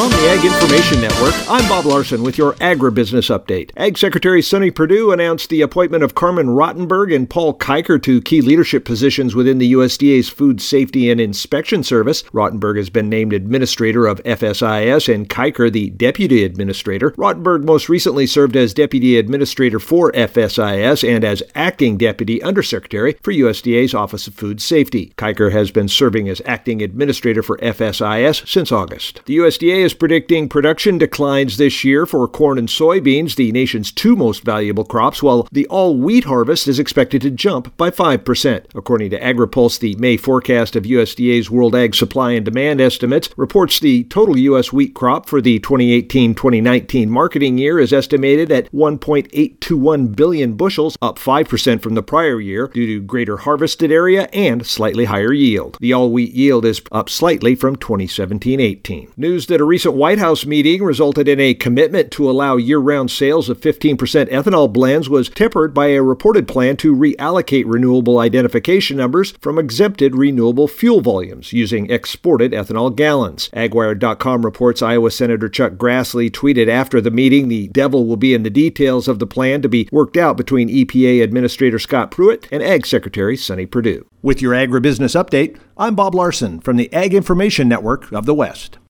From the Ag Information Network, I'm Bob Larson with your Agribusiness Update. Ag Secretary Sonny Perdue announced the appointment of Carmen Rottenberg and Paul Kiker to key leadership positions within the USDA's Food Safety and Inspection Service. Rottenberg has been named Administrator of FSIS and Kiker the Deputy Administrator. Rottenberg most recently served as Deputy Administrator for FSIS and as Acting Deputy Undersecretary for USDA's Office of Food Safety. Kiker has been serving as Acting Administrator for FSIS since August. The USDA is predicting production declines this year for corn and soybeans, the nation's two most valuable crops, while the all-wheat harvest is expected to jump by 5%. According to AgriPulse, the May forecast of USDA's World Ag Supply and Demand estimates reports the total U.S. wheat crop for the 2018-2019 marketing year is estimated at 1.821 billion bushels, up 5% from the prior year due to greater harvested area and slightly higher yield. The all-wheat yield is up slightly from 2017-18. News that a recent White House meeting resulted in a commitment to allow year-round sales of 15% ethanol blends was tempered by a reported plan to reallocate renewable identification numbers from exempted renewable fuel volumes using exported ethanol gallons. AgWire.com reports Iowa Senator Chuck Grassley tweeted after the meeting, "The devil will be in the details of the plan to be worked out between EPA Administrator Scott Pruitt and Ag Secretary Sonny Perdue." With your Agribusiness Update, I'm Bob Larson from the Ag Information Network of the West.